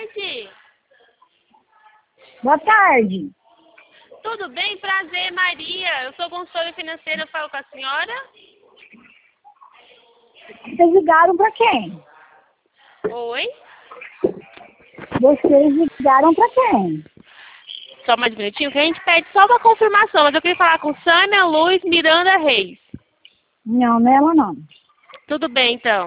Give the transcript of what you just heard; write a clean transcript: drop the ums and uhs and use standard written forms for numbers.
tarde. Boa tarde. Tudo bem? Prazer, Maria. Eu sou consultora financeira, eu falo com a senhora. Vocês ligaram para quem? Oi? Vocês ligaram para quem? Só mais um minutinho que a gente pede só uma confirmação, mas eu queria falar com Sâmia Luz Miranda Reis. Não, não é ela não. Tudo bem, então.